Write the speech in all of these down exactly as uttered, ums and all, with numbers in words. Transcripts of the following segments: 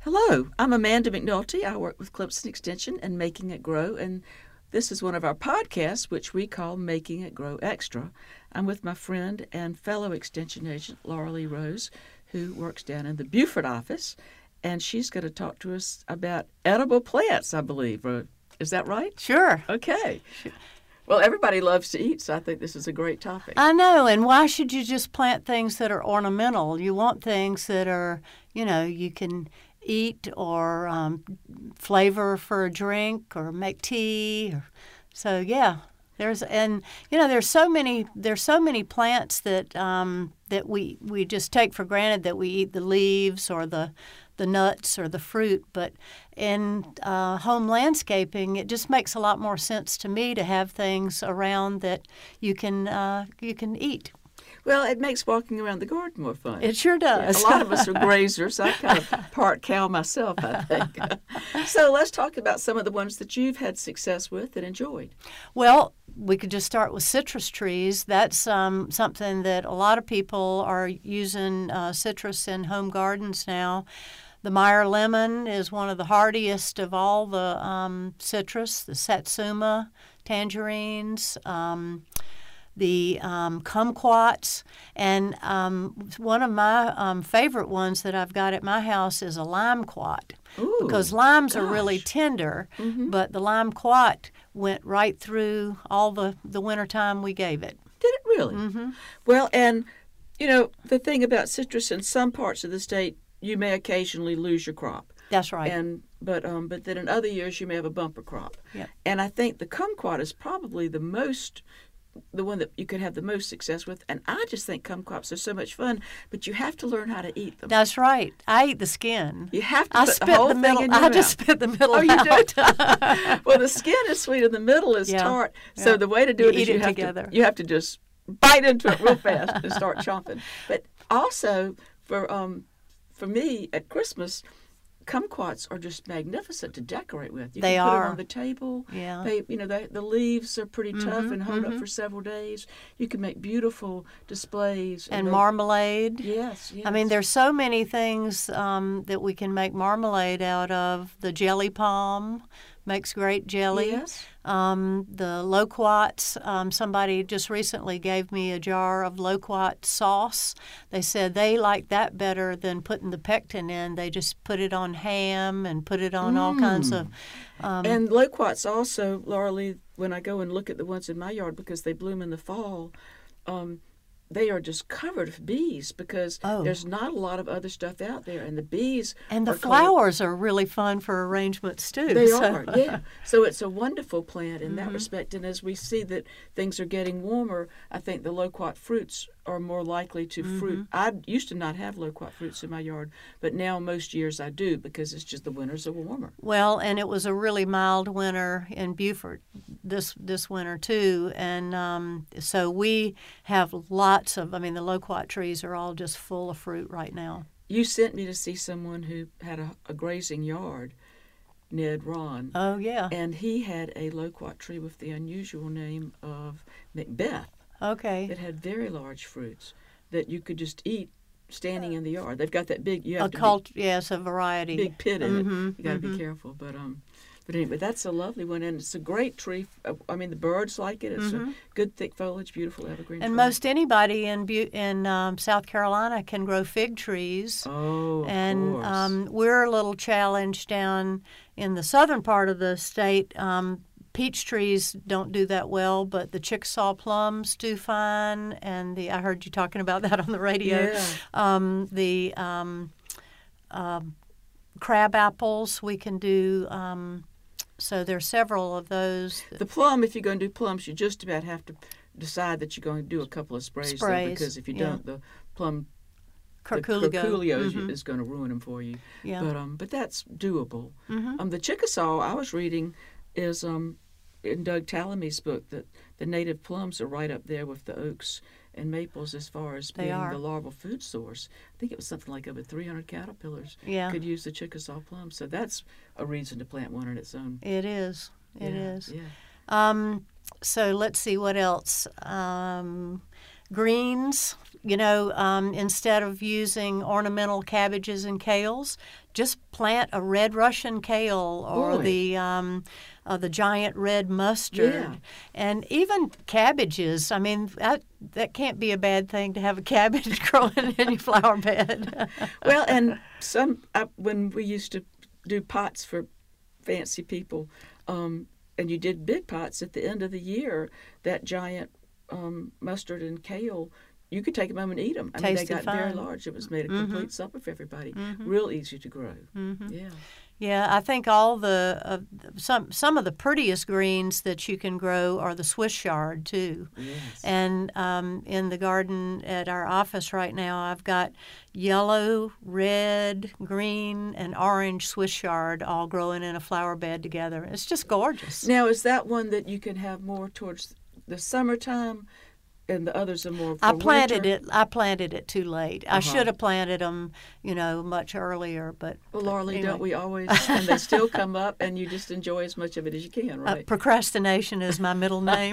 Hello, I'm Amanda McNulty. I work with Clemson Extension and Making It Grow, and this is one of our podcasts, which we call Making It Grow Extra. I'm with my friend and fellow Extension agent, Laura Lee Rose, who works down in the Beaufort office, and she's going to talk to us about edible plants, I believe. Is that right? Sure. Okay. Well, everybody loves to eat, so I think this is a great topic. I know, and why should you just plant things that are ornamental? You want things that are, you know, you can eat or um, flavor for a drink or make tea. Or, so yeah, there's and you know there's so many there's so many plants that um, that we we just take for granted that we eat the leaves or the the nuts or the fruit, but in uh, home landscaping, it just makes a lot more sense to me to have things around that you can uh, you can eat. Well, it makes walking around the garden more fun. It sure does. Yeah, a lot of us are grazers. I kind of part cow myself, I think. So let's talk about some of the ones that you've had success with and enjoyed. Well, we could just start with citrus trees. That's um, something that a lot of people are using uh, citrus in home gardens now. The Meyer lemon is one of the hardiest of all the um, citrus, the satsuma, tangerines, um, the um, kumquats, and um, one of my um, favorite ones that I've got at my house is a limequat. Ooh, because limes gosh. are really tender, mm-hmm. but the limequat went right through all the, the wintertime we gave it. Did it really? Mm-hmm. Well, and, you know, the thing about citrus, in some parts of the state, you may occasionally lose your crop. That's right. And but um, but then in other years you may have a bumper crop. Yep. And I think the kumquat is probably the most, the one that you could have the most success with. And I just think kumquats are so much fun, but you have to learn how to eat them. That's right. I eat the skin. You have to I put spit the whole the thing middle. in your I mouth. just spit the middle Oh, you out. do? Well, the skin is sweet and the middle is Yeah. tart. Yeah. So the way to do You it is eat you it have together. to you have to just bite into it real fast and start chomping. But also for um for me at Christmas, kumquats are just magnificent to decorate with. You They can put are. them on the table. Yeah. They, you know, they, the leaves are pretty tough Mhm, and hold mhm. up for several days. You can make beautiful displays. And make- marmalade. Yes, yes. I mean, there's so many things um, that we can make marmalade out of. The jelly palm makes great jelly. Yes. Um, the loquats, um, somebody just recently gave me a jar of loquat sauce. They said they like that better than putting the pectin in. They just put it on ham and put it on all kinds of... Um, And loquats also, Laura Lee, when I go and look at the ones in my yard, because they bloom in the fall, um, they are just covered with bees because Oh. there's not a lot of other stuff out there. And the bees and the are called- flowers are really fun for arrangements, too. They so- are, yeah. So it's a wonderful plant in that Mhm. respect. And as we see that things are getting warmer, I think the loquat fruits are more likely to fruit. I used to not have loquat fruits in my yard, but now most years I do because it's just the winters are warmer. Well, and it was a really mild winter in Beaufort this this winter too, and um, so we have lots of. I mean, the loquat trees are all just full of fruit right now. You sent me to see someone who had a, a grazing yard, Ned Ron, Oh yeah. and he had a loquat tree with the unusual name of Macbeth Okay. that had very large fruits that you could just eat standing in the yard. They've got that big. You have A to cult, yes, a variety. be, big pit in Mhm, it. You got to mhm. be careful, but um. But anyway, that's a lovely one, and it's a great tree. I mean, the birds like it. It's a good, thick foliage, beautiful evergreen And tree. most anybody in Bu- in um, South Carolina can grow fig trees. Oh, of And course. um, we're a little challenged down in the southern part of the state. Um, peach trees don't do that well, but the Chickasaw plums do fine. And the I heard you talking about that on the radio. Yeah. Um, the um, um, crab apples we can do. Um, so there's several of those. The plum, if you're going to do plums, you just about have to decide that you're going to do a couple of sprays, though, Sprays, because if you yeah. don't, the plum Curculigo. the curculio Mhm. is going to ruin them for you. Yeah. But um, but that's doable. Mhm. Um, the Chickasaw I was reading is um, in Doug Tallamy's book that the native plums are right up there with the oaks and maples as far as They being are. the larval food source. I think it was something like over three hundred caterpillars Yeah. could use the Chickasaw plum. So that's a reason to plant one on its own. It is. It yeah, is. Yeah. Um, so let's see what else. Um, greens, you know, um, instead of using ornamental cabbages and kales, just plant a red Russian kale or Boy. the um, uh, the giant red mustard, Yeah. and even cabbages. I mean, that that can't be a bad thing to have a cabbage growing in your flower bed. Well, and some I, when we used to do pots for fancy people, um, and you did big pots at the end of the year, that giant um, mustard and kale, you could take them home and eat them. I mean, they Tasted got very fine. large. It was made a Mhm. complete supper for everybody. Mhm. Real easy to grow. Mhm. Yeah. Yeah, I think all the uh, some some of the prettiest greens that you can grow are the Swiss chard too. Yes. And um, in the garden at our office right now, I've got yellow, red, green, and orange Swiss chard all growing in a flower bed together. It's just gorgeous. Now, is that one that you can have more towards the summertime, and the others are more for I planted winter? it. I planted it too late. I Uh-huh. should have planted them, you know, much earlier. But Well, Laura Lee, anyway. don't we always? And they still come up, and you just enjoy as much of it as you can, Uh, right? procrastination is my middle name.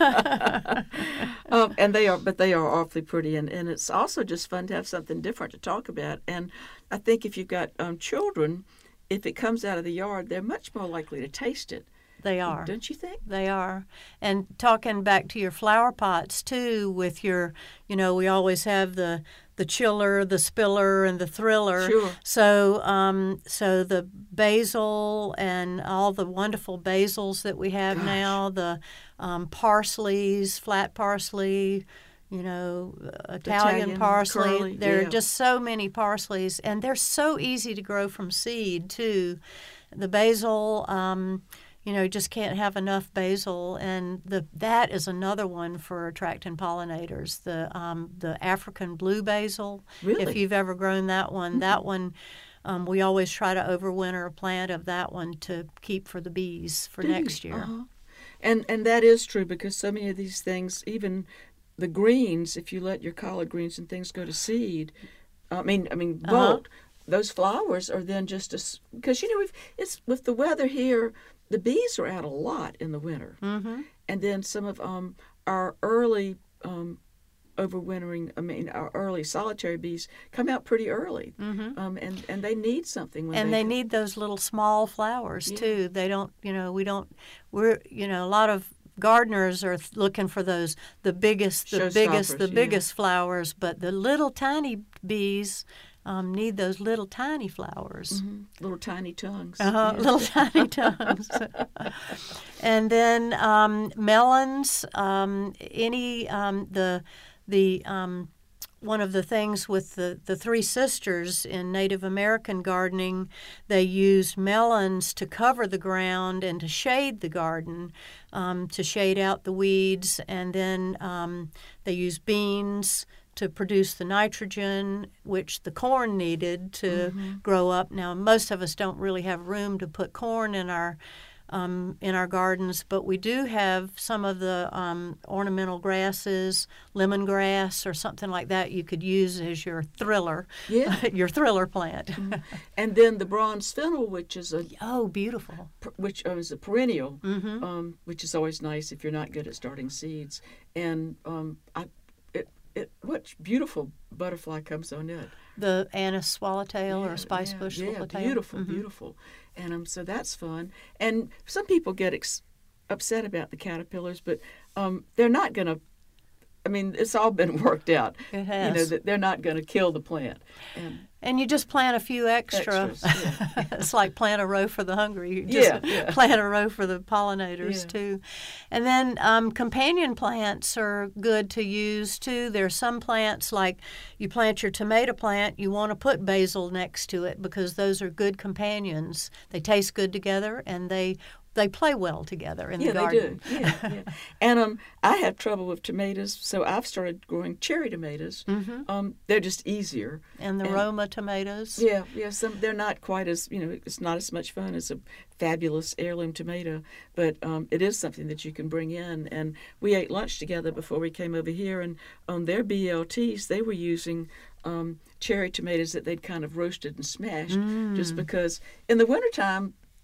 um, and they are, but they are awfully pretty, and, and it's also just fun to have something different to talk about. And I think if you've got um, children, if it comes out of the yard, they're much more likely to taste it. They are. Don't you think? They are. And talking back to your flower pots too, with your, you know, we always have the the chiller, the spiller, and the thriller. Sure. So, um, so the basil and all the wonderful basils that we have Gosh. now, the um, parsleys, flat parsley, you know, uh, Italian, Italian, parsley. curly, there are yeah. just so many parsleys, and they're so easy to grow from seed too. The basil. Um, You know, you just can't have enough basil, and the that is another one for attracting pollinators. The um, the African blue basil. Really? If you've ever grown that one, that one, um, we always try to overwinter a plant of that one to keep for the bees for Do you? next year. Uh-huh. And and that is true, because so many of these things, even the greens, if you let your collard greens and things go to seed, I mean, I mean, Uh-huh. bolt, those flowers are then just a because you know we've, it's with the weather here. The bees are out a lot in the winter, Mm-hmm. and then some of um, our early um, overwintering, I mean, our early solitary bees come out pretty early, Mm-hmm. um, and and they need something when And they they go- need those little small flowers Yeah. too. They don't, you know, we don't. We're, you know, a lot of gardeners are th- looking for those the biggest, the biggest, the Showstoppers, yeah. biggest flowers, but the little tiny bees um, need those little tiny flowers. Mhm. little tiny tongues. Uh-huh, Yeah. little tiny tongues. And then um, melons, um, any um, the the um, one of the things with the, the three sisters in Native American gardening, they used melons to cover the ground and to shade the garden, um, to shade out the weeds, and then um, they used beans to produce the nitrogen which the corn needed to Mm-hmm. grow up. Now, most of us don't really have room to put corn in our um, in our gardens, but we do have some of the um, ornamental grasses, lemongrass or something like that you could use as your thriller, Yeah. your thriller plant. And then the bronze fennel, which is a Oh, beautiful. which uh, is a perennial, Mm-hmm. um, which is always nice if you're not good at starting seeds. And um, I, it, it, what beautiful butterfly comes on it. The anise swallowtail Yeah, or spice yeah, bush yeah, swallowtail. beautiful, Mhm. beautiful. And um, so that's fun. And some people get ex- upset about the caterpillars, but um, they're not going to. I mean, it's all been worked out. It You know has. that they're not going to kill the plant. And And you just plant a few extra. Extras, yeah. It's like plant a row for the hungry. You just Yeah, yeah. plant a row for the pollinators Yeah. too. And then um, companion plants are good to use too. There are some plants like you plant your tomato plant, you want to put basil next to it because those are good companions. They taste good together and they they play well together in yeah, the garden. they do. Yeah, yeah. And um, I have trouble with tomatoes, so I've started growing cherry tomatoes. Mhm. Um, they're just easier. And the And- Roma tomatoes. Yeah, yeah. Some they're not quite as you know. It's not as much fun as a fabulous heirloom tomato, but um, it is something that you can bring in. And we ate lunch together before we came over here, and on their B L Ts they were using um, cherry tomatoes that they'd kind of roasted and smashed, Mm. just because in the wintertime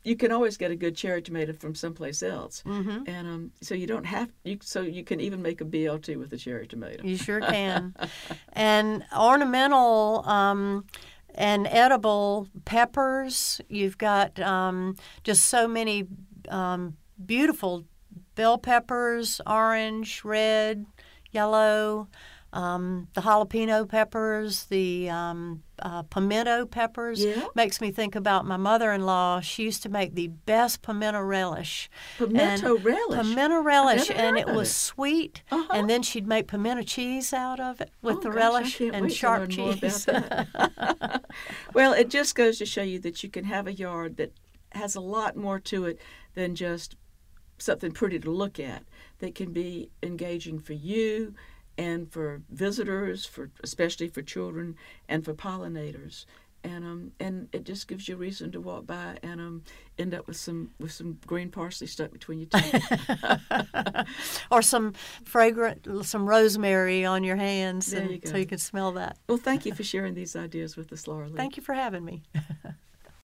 you can always get a good cherry tomato from someplace else, Mm-hmm. and um, so you don't have you. So you can even make a B L T with a cherry tomato. You sure can. And ornamental um, and edible peppers. You've got um, just so many um, beautiful bell peppers, orange, red, yellow, um, the jalapeno peppers, the um, uh, pimento peppers. Yeah. Makes me think about my mother-in-law. She used to make the best pimento relish. Pimento And relish. Pimento relish, never and heard it of was it. sweet. Uh-huh. And then she'd make pimento cheese out of it with Oh, the gosh, I relish can't and wait to sharp learn more cheese. about that. Well, it just goes to show you that you can have a yard that has a lot more to it than just something pretty to look at. That can be engaging for you and for visitors, for especially for children and for pollinators. And um and it just gives you a reason to walk by and um end up with some with some green parsley stuck between your teeth. Or some fragrant, some rosemary on your hands, There and you go. so you can smell that. Well, thank you for sharing these ideas with us, Laura Lee. Thank you for having me.